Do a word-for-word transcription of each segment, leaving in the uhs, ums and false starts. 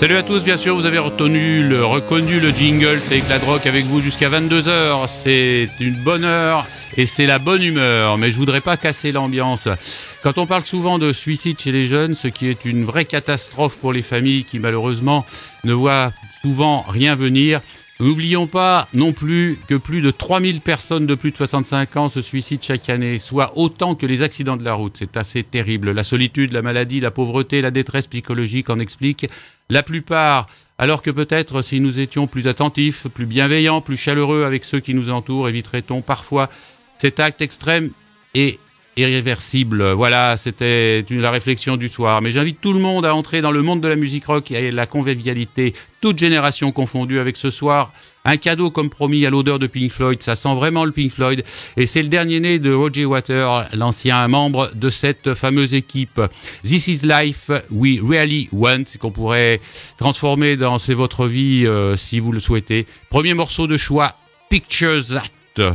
Salut à tous, bien sûr, vous avez retenu le, reconnu le jingle, c'est Éclat de Rock avec vous jusqu'à vingt-deux heures. C'est une bonne heure et c'est la bonne humeur, mais je voudrais pas casser l'ambiance. Quand on parle souvent de suicide chez les jeunes, ce qui est une vraie catastrophe pour les familles qui malheureusement ne voient souvent rien venir, n'oublions pas non plus que plus de trois mille personnes de plus de soixante-cinq ans se suicident chaque année, soit autant que les accidents de la route. C'est assez terrible. La solitude, la maladie, la pauvreté, la détresse psychologique en expliquent la plupart. Alors que peut-être si nous étions plus attentifs, plus bienveillants, plus chaleureux avec ceux qui nous entourent, éviterait-on parfois cet acte extrême et irréversible. Voilà, c'était la réflexion du soir. Mais j'invite tout le monde à entrer dans le monde de la musique rock et la convivialité, toutes générations confondues, avec ce soir un cadeau comme promis à l'odeur de Pink Floyd. Ça sent vraiment le Pink Floyd. Et c'est le dernier né de Roger Waters, l'ancien membre de cette fameuse équipe. This is life we really want, qu'on pourrait transformer dans C'est votre vie euh, si vous le souhaitez. Premier morceau de choix, Picture That.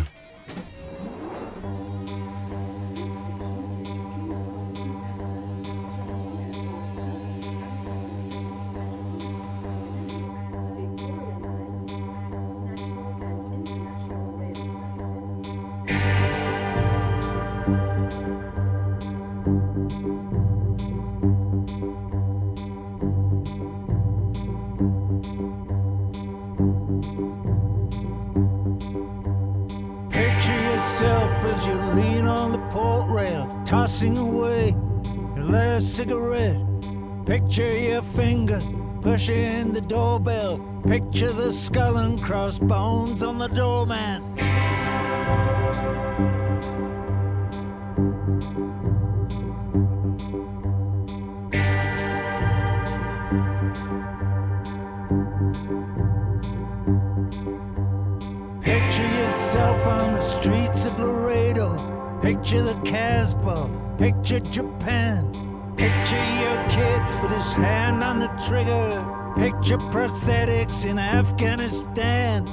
Tossing away your last cigarette. Picture your finger pushing the doorbell. Picture the skull and crossbones on the doorman. Picture yourself on the streets of Laredo. Picture the Casbah, picture Japan. Picture your kid with his hand on the trigger. Picture prosthetics in Afghanistan.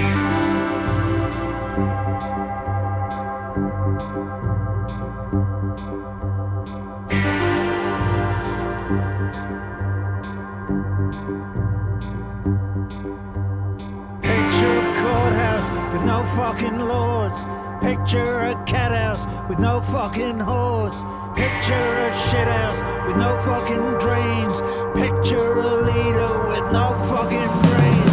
Picture a courthouse with no fucking laws. Picture a cat house with no fucking hose. Picture a shit house with no fucking drains. Picture a leader with no fucking brains.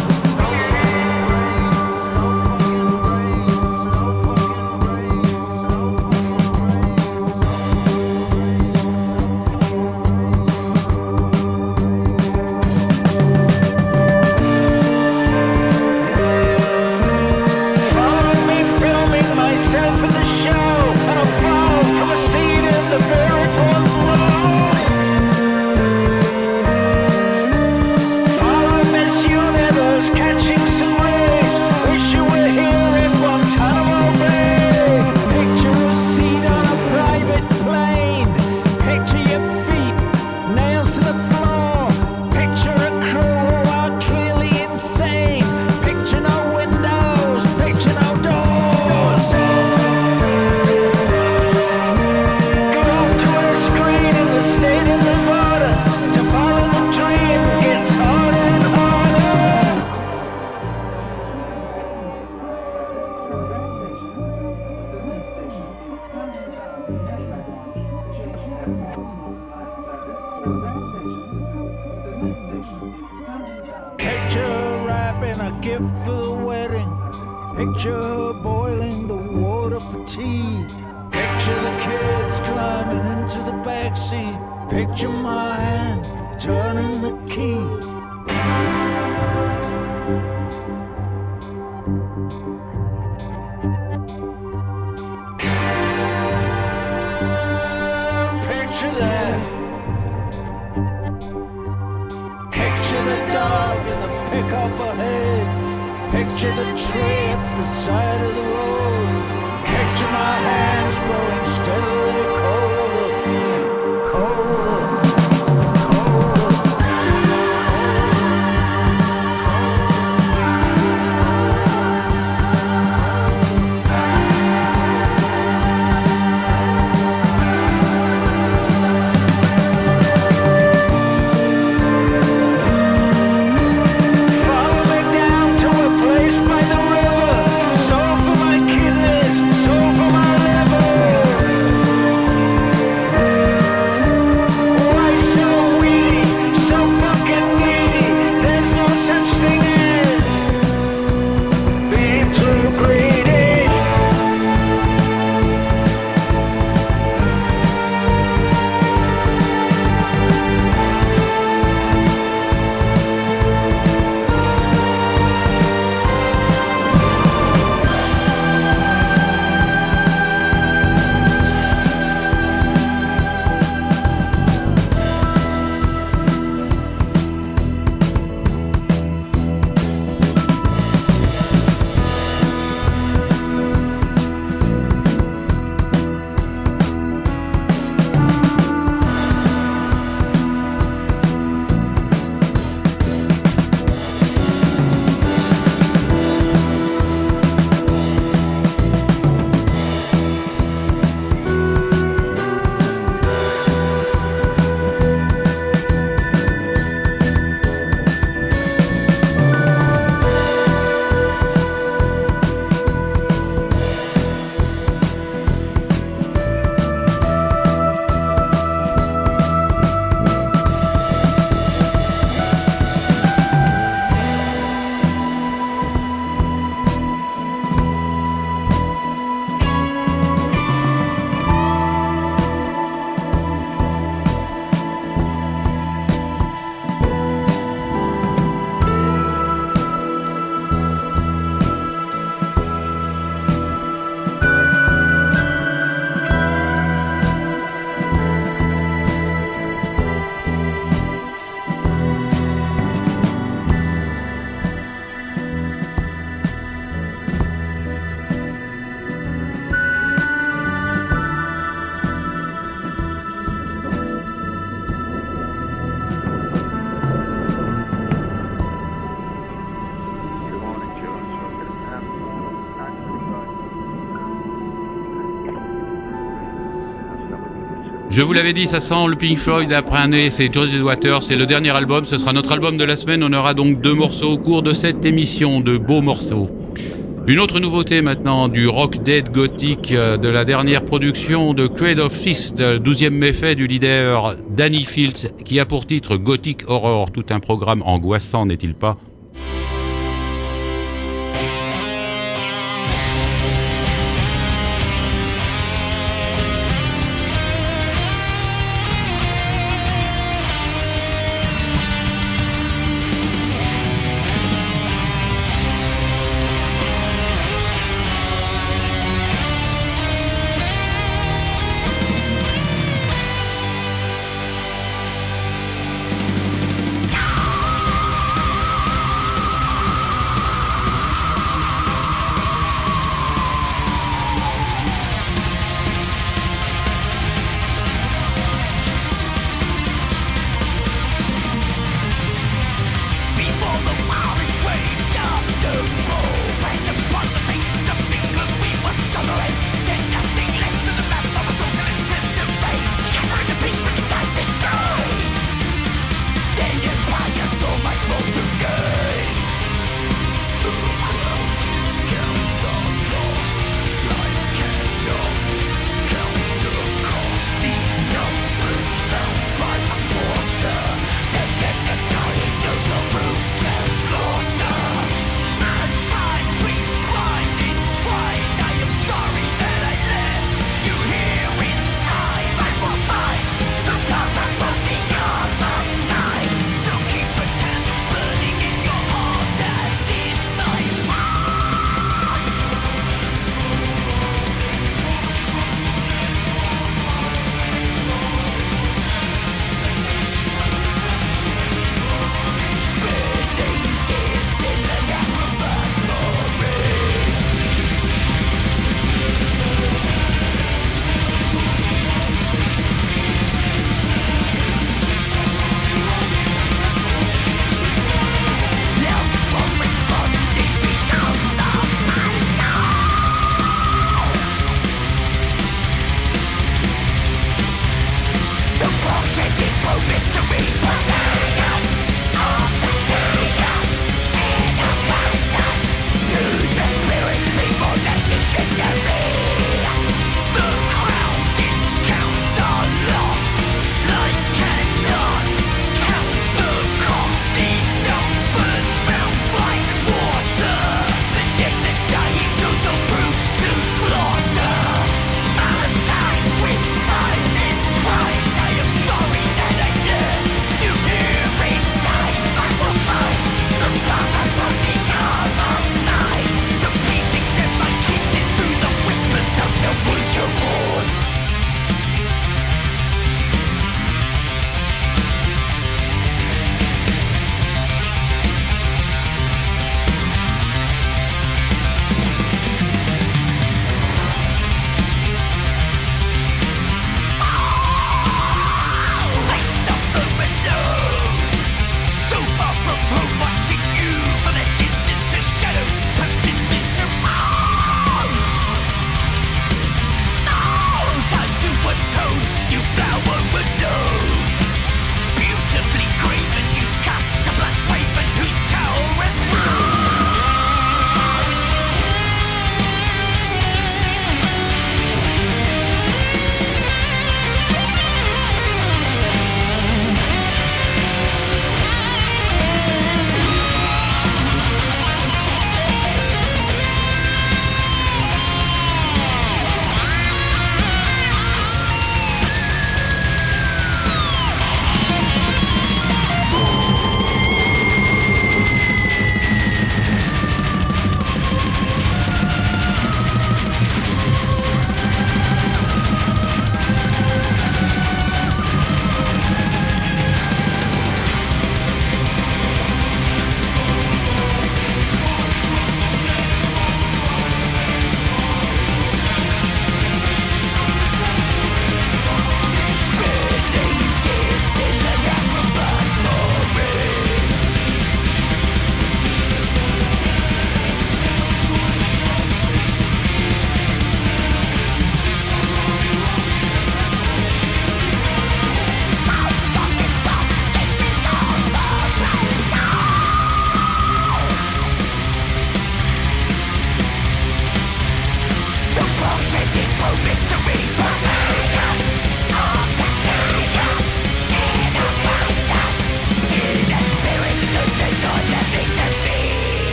Picture the tree at the side of the road. Picture my hands growing steadily colder, colder. Je vous l'avais dit, ça sent le Pink Floyd après un nez, c'est George Waters, c'est le dernier album, ce sera notre album de la semaine, on aura donc deux morceaux au cours de cette émission, de beaux morceaux. Une autre nouveauté maintenant, du rock dead gothique, de la dernière production de Cradle of Filth, douzième méfait du leader Danny Fields, qui a pour titre Gothic Horror, tout un programme angoissant, n'est-il pas ?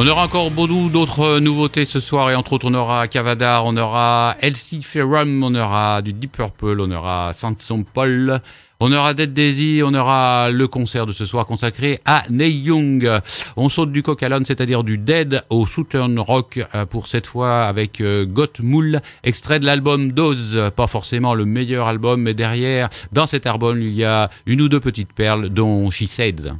On aura encore beaucoup d'autres nouveautés ce soir et entre autres on aura Cavadar, on aura Elsie Ferrum, on aura du Deep Purple, on aura Saint-Saint Paul, on aura Dead Daisy, on aura le concert de ce soir consacré à Neil Young. On saute du coq à l'âne, c'est-à-dire du dead au southern rock pour cette fois avec Got Moul, extrait de l'album Dose, pas forcément le meilleur album, mais derrière, dans cet album, il y a une ou deux petites perles dont She Said.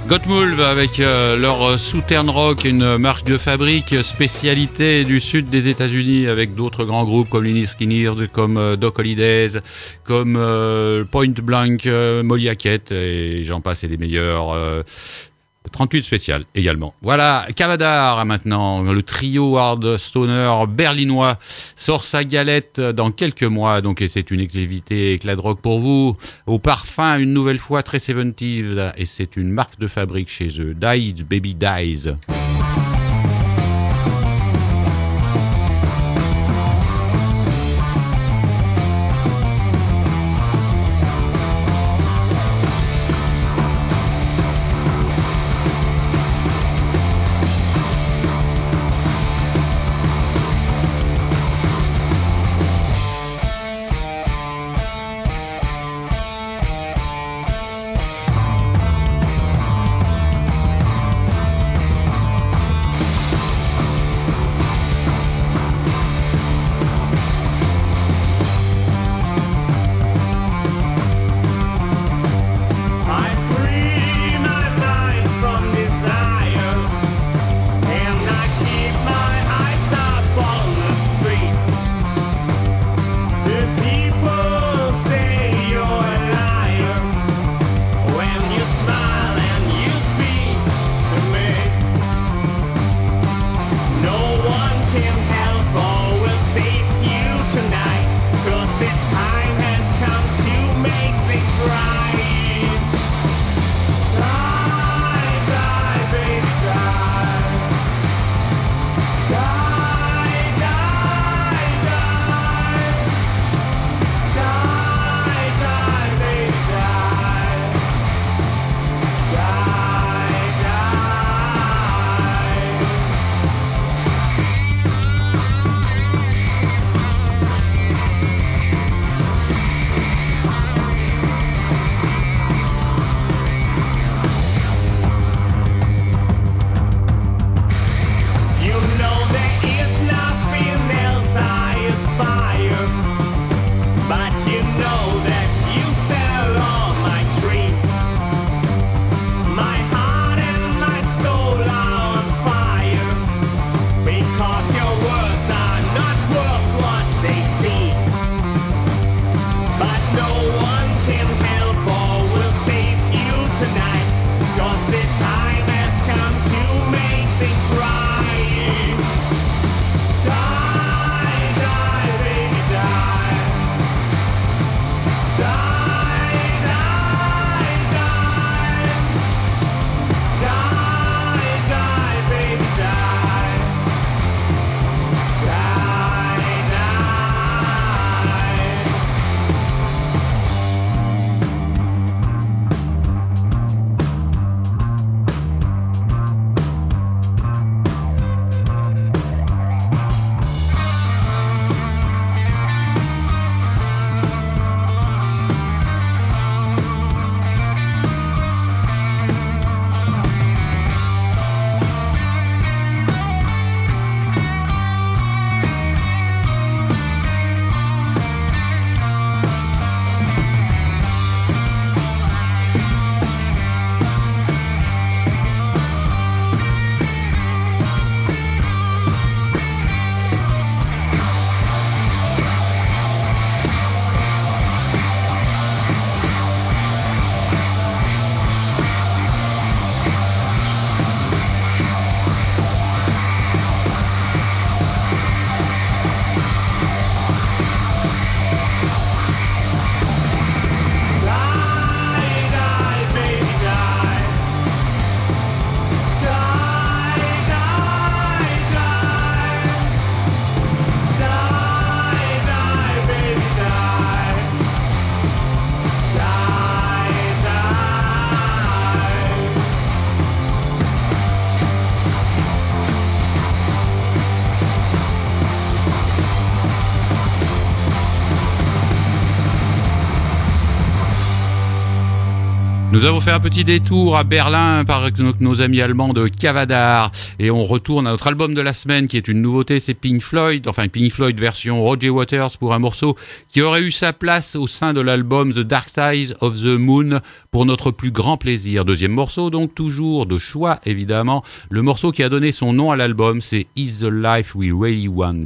Gottmulv avec euh, leur Southern Rock, une marque de fabrique spécialité du sud des États-Unis, avec d'autres grands groupes comme Lynyrd Skynyrd, comme euh, Doc Hollidays, comme euh, Point Blank, euh, Molly Hackett, et j'en passe et des meilleurs. Euh, trente-huit spécial également. Voilà, Kavadar maintenant, le trio hard stoner berlinois sort sa galette dans quelques mois, donc et c'est une exclusivité éclat de rock pour vous. Au parfum, une nouvelle fois très soixante-dix, et c'est une marque de fabrique chez eux. Dies Baby Dies. Nous avons fait un petit détour à Berlin par nos amis allemands de Cavadar et on retourne à notre album de la semaine qui est une nouveauté, c'est Pink Floyd, enfin Pink Floyd version Roger Waters pour un morceau qui aurait eu sa place au sein de l'album The Dark Side of the Moon pour notre plus grand plaisir. Deuxième morceau donc toujours de choix évidemment, le morceau qui a donné son nom à l'album c'est Is the Life We Really Want.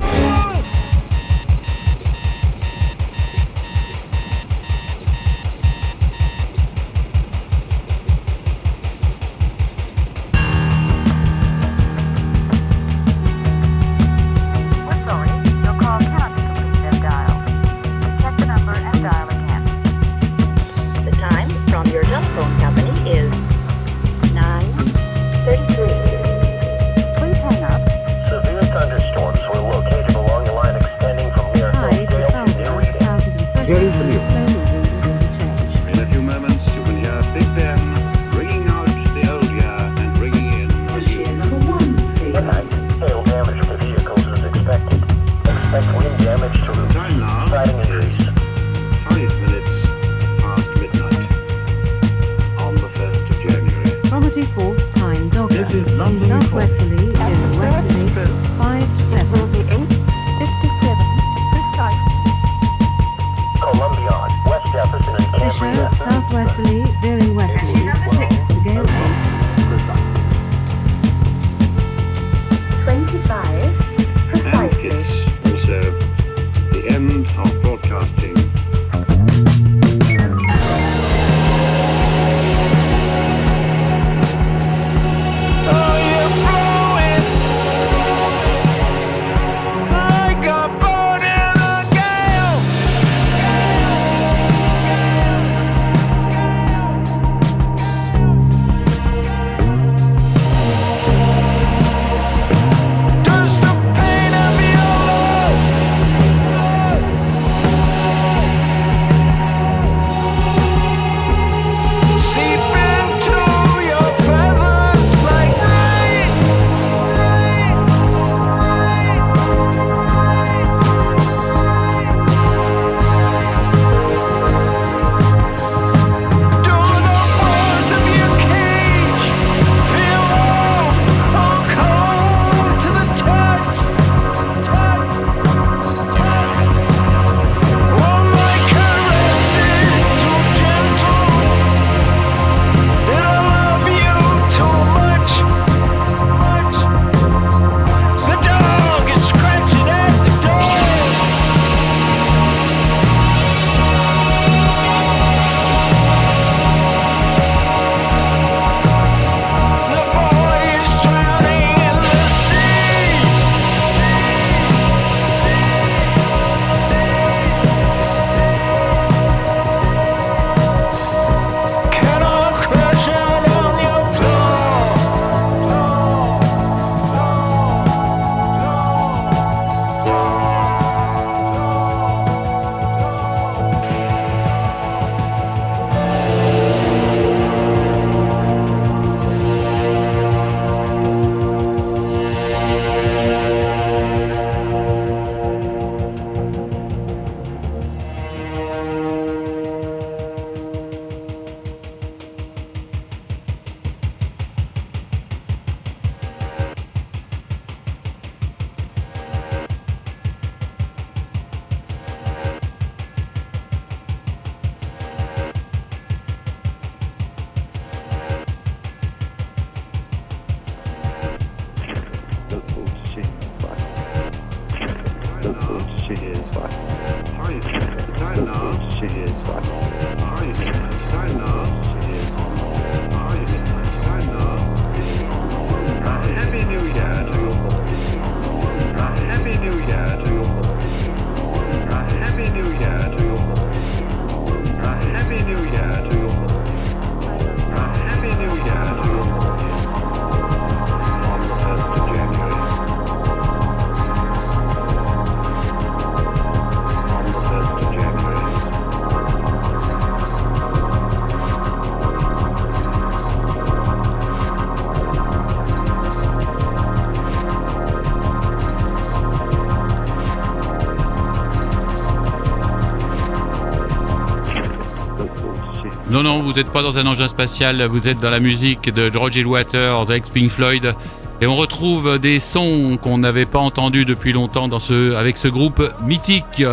Non, non, vous n'êtes pas dans un engin spatial, vous êtes dans la musique de Roger Waters avec Pink Floyd. Et on retrouve des sons qu'on n'avait pas entendus depuis longtemps dans ce, avec ce groupe mythique.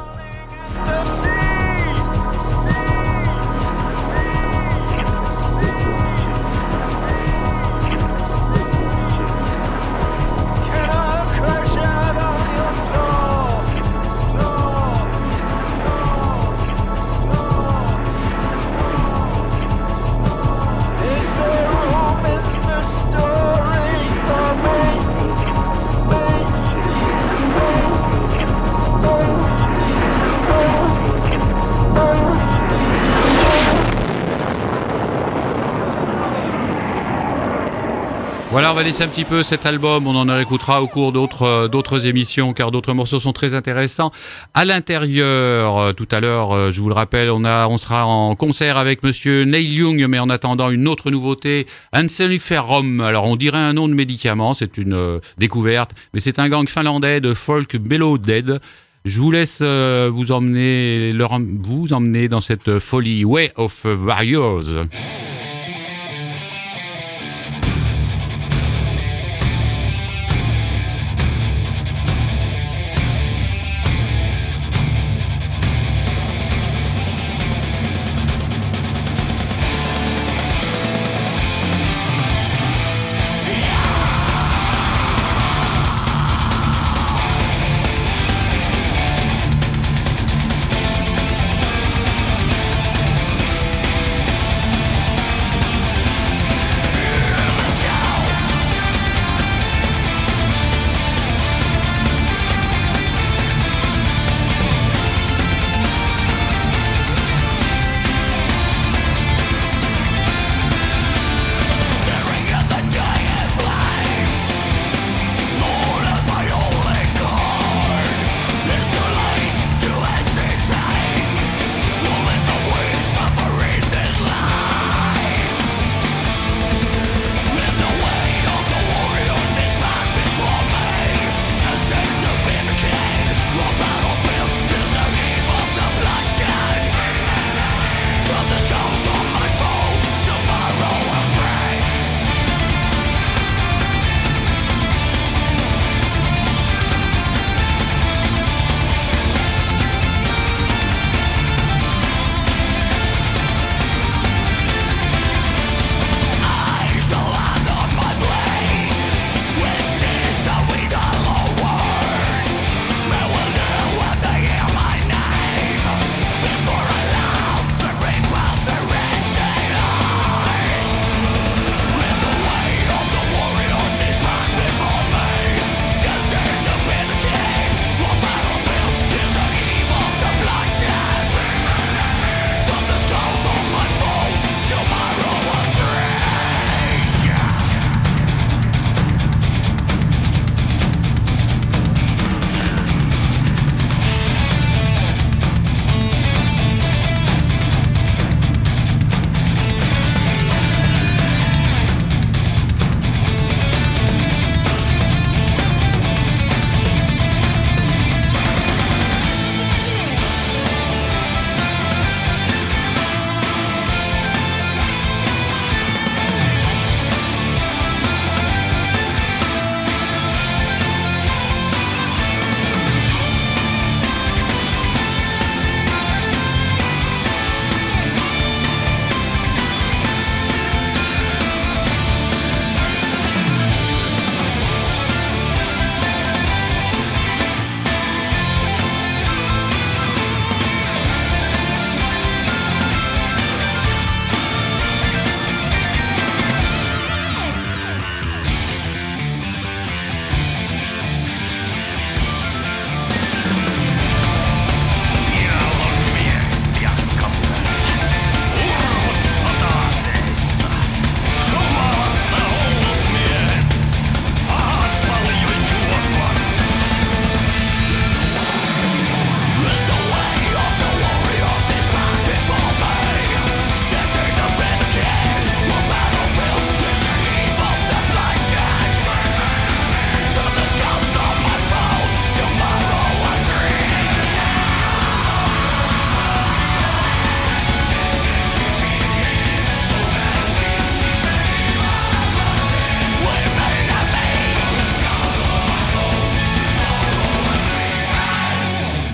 Voilà, on va laisser un petit peu cet album, on en réécoutera au cours d'autres euh, d'autres émissions, car d'autres morceaux sont très intéressants. À l'intérieur, euh, tout à l'heure, euh, je vous le rappelle, on a, on sera en concert avec Monsieur Neil Young, mais en attendant une autre nouveauté, Ensiferum. Alors, on dirait un nom de médicament, c'est une euh, découverte, mais c'est un gang finlandais de folk Mellow Dead. Je vous laisse euh, vous emmener, leur, vous emmener dans cette folie Way of Warriors.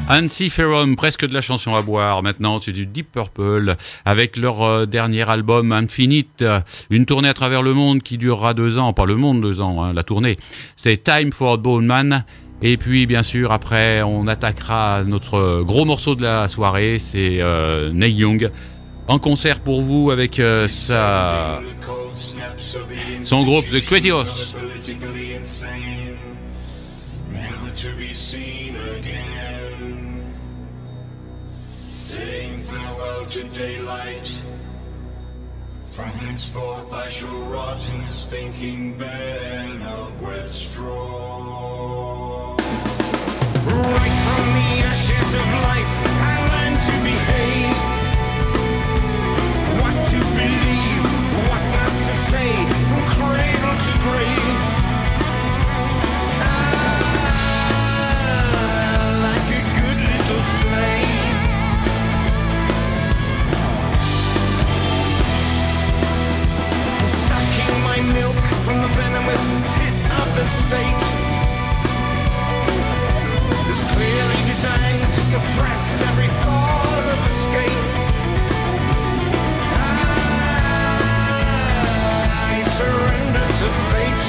Ensiferum, presque de la chanson à boire. Maintenant, c'est du Deep Purple avec leur euh, dernier album Infinite. Une tournée à travers le monde qui durera deux ans. Pas le monde, deux ans, hein, la tournée. C'est Time for a Bone Man. Et puis, bien sûr, après, on attaquera notre gros morceau de la soirée. C'est euh, Neil Young en concert pour vous avec euh, sa... son groupe The Critios. To be seen again, saying farewell to daylight. From henceforth I shall rot in a stinking bed of wet straw. Right from the ashes of life I learned to behave, what to believe, what not to say, from cradle to grave. Milk from the venomous tit of the state is clearly designed to suppress every thought of escape. I surrender to fate.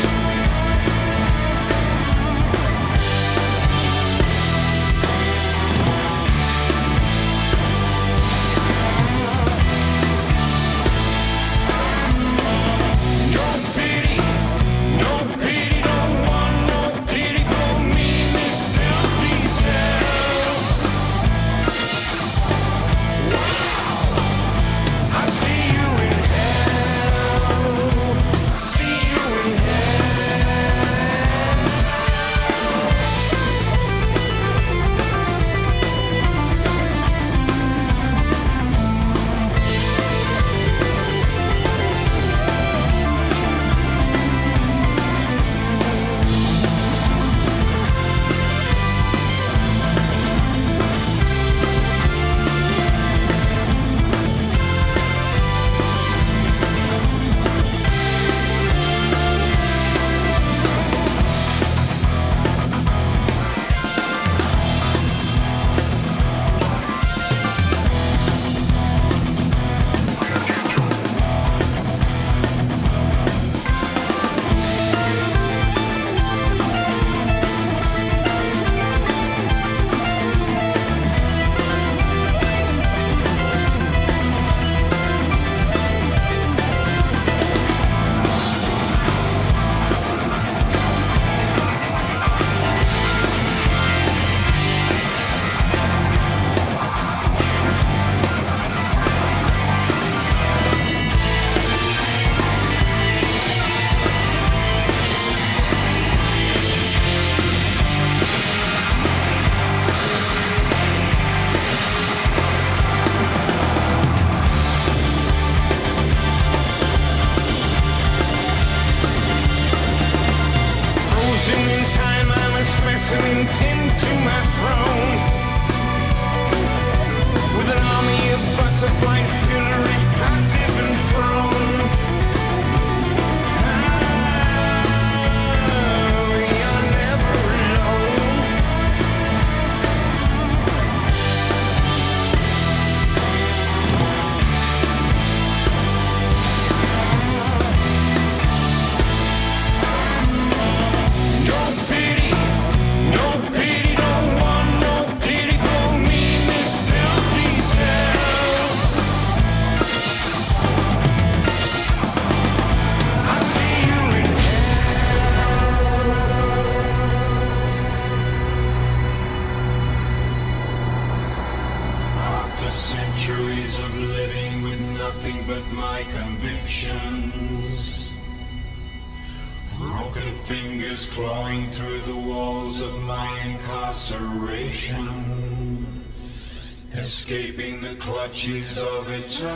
Escaping the clutches of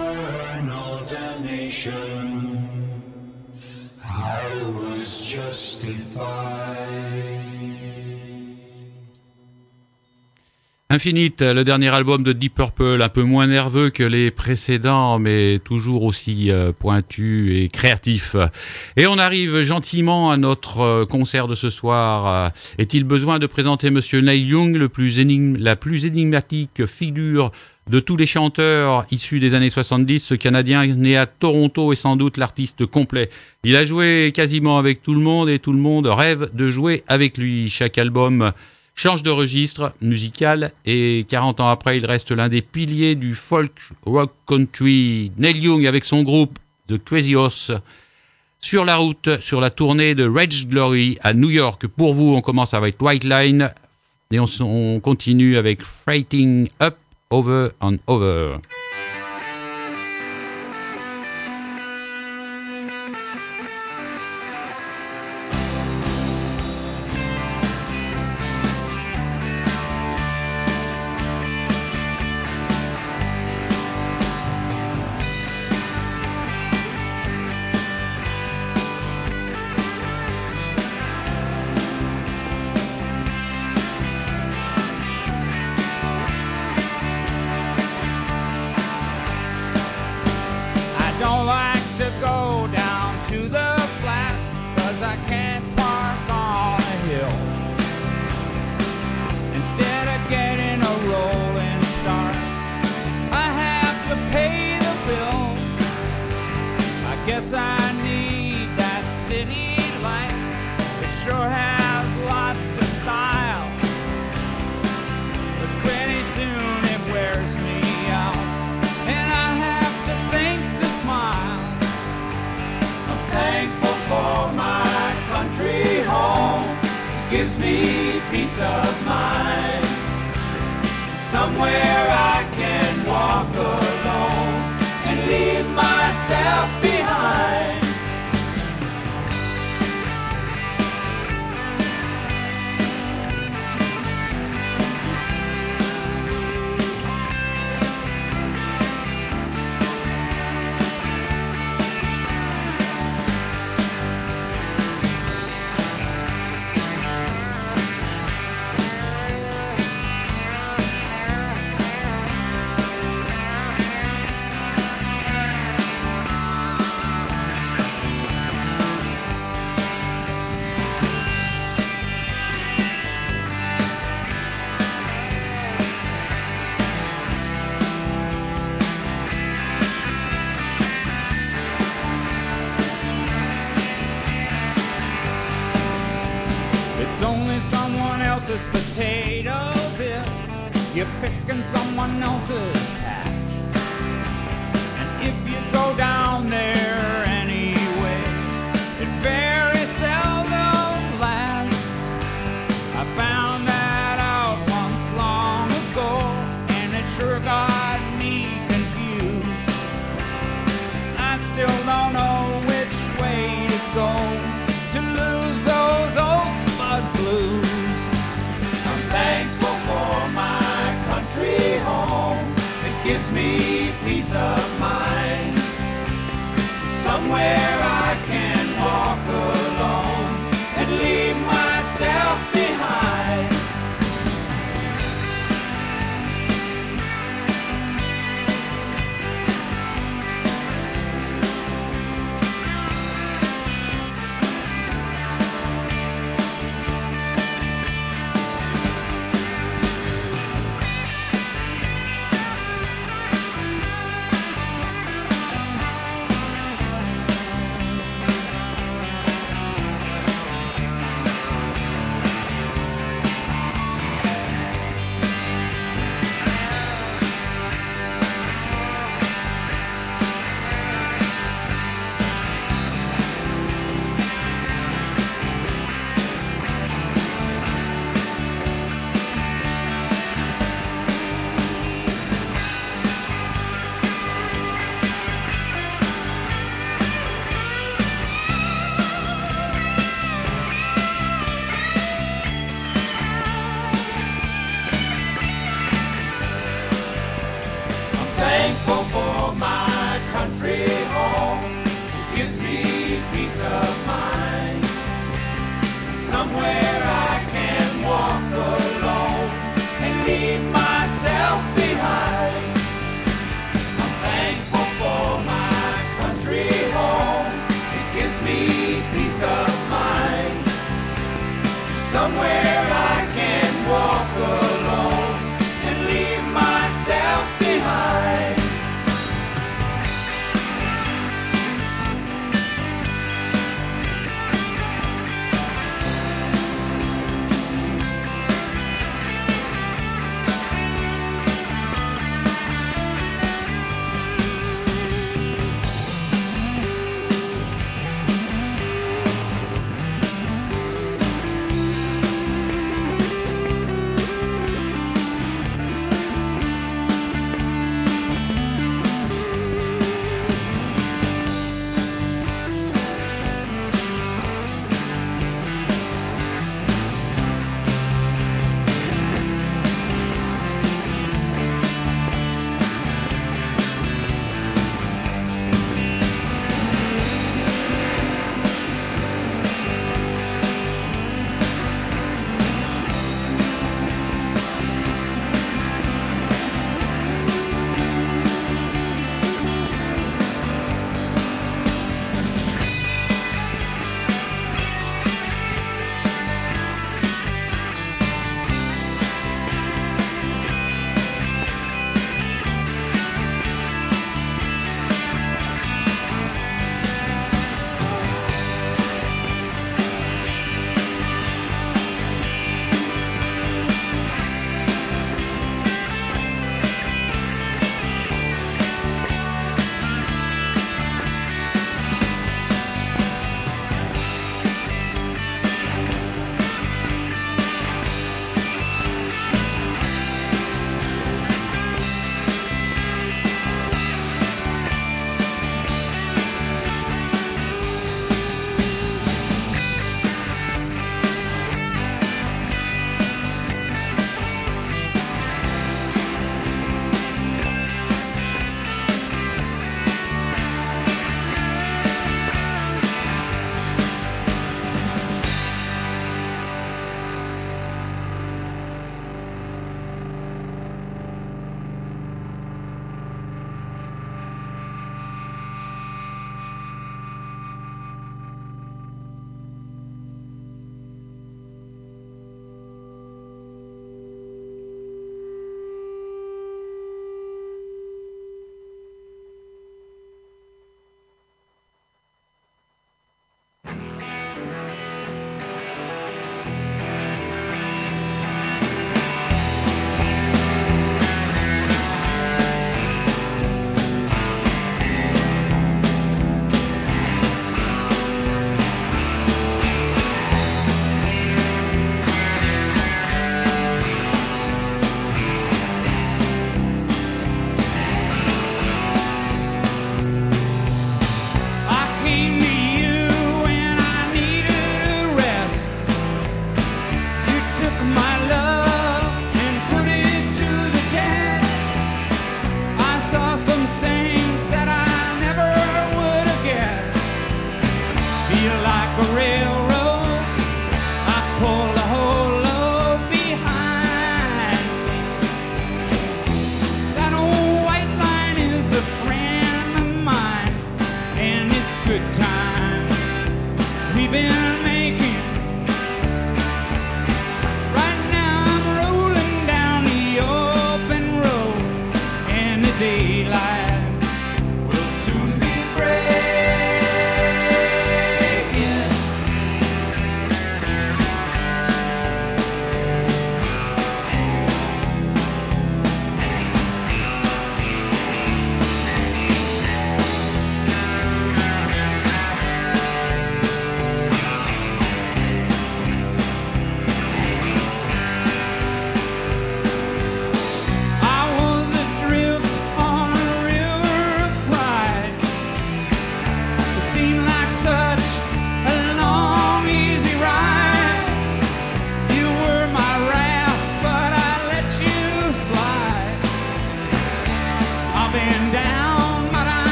eternal damnation, I was justified. Infinite, le dernier album de Deep Purple, un peu moins nerveux que les précédents, mais toujours aussi euh, pointu et créatif. Et on arrive gentiment à notre euh, concert de ce soir. Est-il besoin de présenter Monsieur Neil Young, le plus énigme, la plus énigmatique figure de tous les chanteurs issus des années soixante-dix? Ce Canadien né à Toronto est sans doute l'artiste complet. Il a joué quasiment avec tout le monde et tout le monde rêve de jouer avec lui. Chaque album change de registre musical et quarante ans après, il reste l'un des piliers du folk rock country. Neil Young avec son groupe The Crazy Horse sur la route, sur la tournée de Rage Glory à New York. Pour vous, on commence avec White Line et on, on continue avec Freighting Up Over and Over.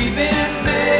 we've been making.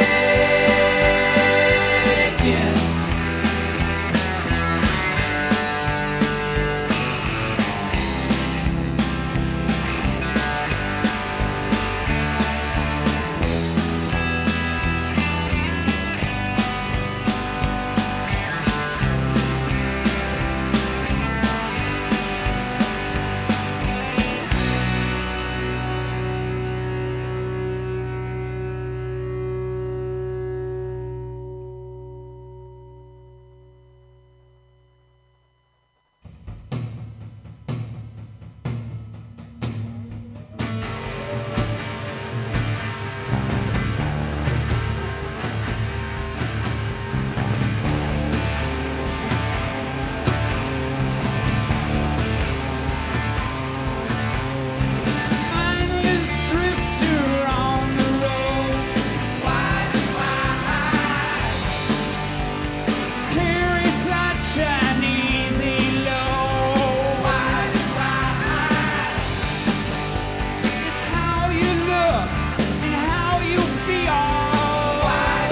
Mindless drifter on the road. Why do I carry such an easy load? Why do I? It's how you look and how you feel. Why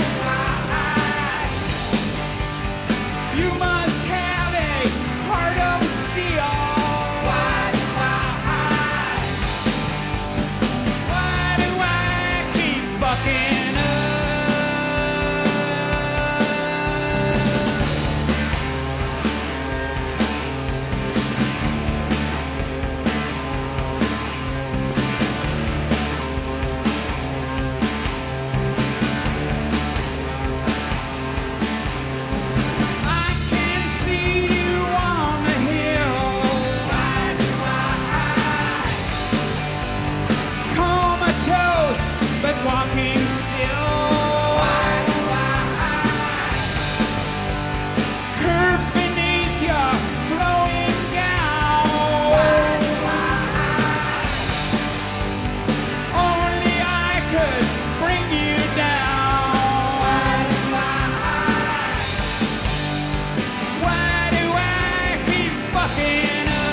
do I? You must have a heart of steel. Why do I? Why do I keep fucking up? I can see you on the hill. Why do I? Comatose, but walking still. Why do I? Curves beneath you, flowing down. Why do I? Only I could bring you down. Why do I? Why do I keep fucking up?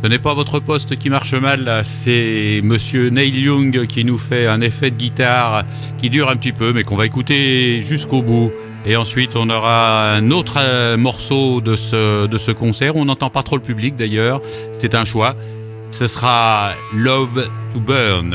Ce n'est pas votre poste qui marche mal, là. C'est Monsieur Neil Young qui nous fait un effet de guitare qui dure un petit peu, mais qu'on va écouter jusqu'au bout. Et ensuite, on aura un autre euh, morceau de ce, de ce concert. On n'entend pas trop le public, d'ailleurs. C'est un choix. Ce sera Love to Burn.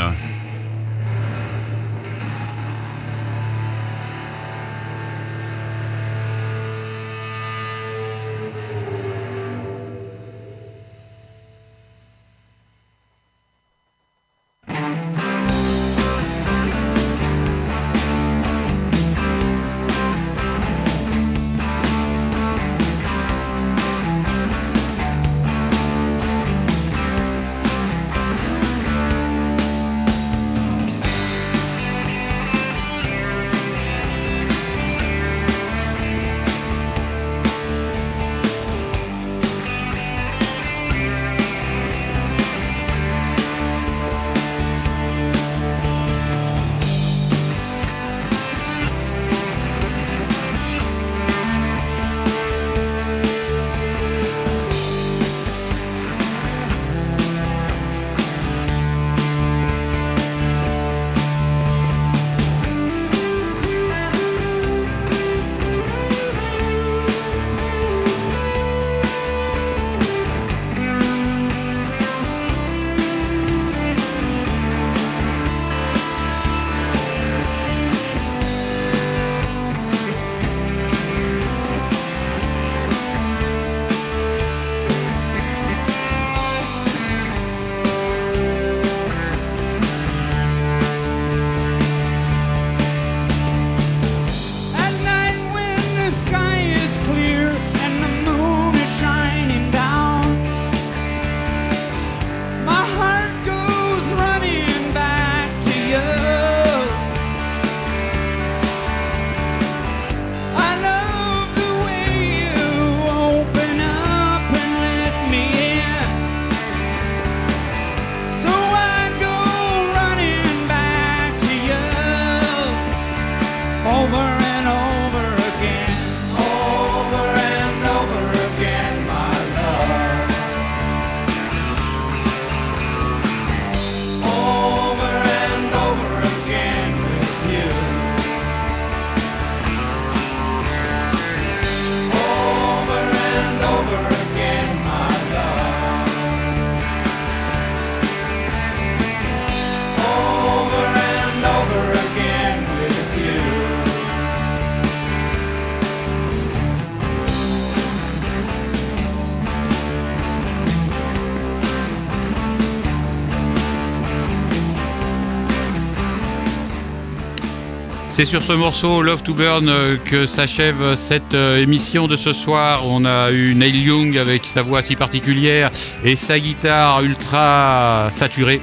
C'est sur ce morceau Love to Burn que s'achève cette émission de ce soir. On a eu Neil Young avec sa voix si particulière et sa guitare ultra saturée.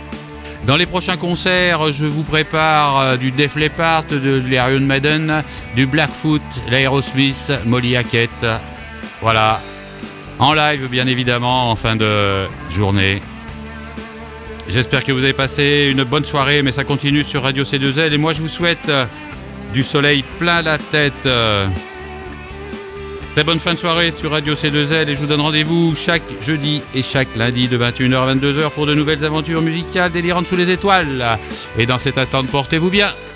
Dans les prochains concerts, je vous prépare du Def Leppard, de l'Iron Maiden, du Blackfoot, l'Aerosmith, Molly Hackett. Voilà, en live bien évidemment, en fin de journée. J'espère que vous avez passé une bonne soirée, mais ça continue sur Radio C deux L. Et moi, je vous souhaite du soleil plein la tête. Très bonne fin de soirée sur Radio C deux L. Et je vous donne rendez-vous chaque jeudi et chaque lundi de vingt et une heures à vingt-deux heures pour de nouvelles aventures musicales délirantes sous les étoiles. Et dans cette attente, portez-vous bien.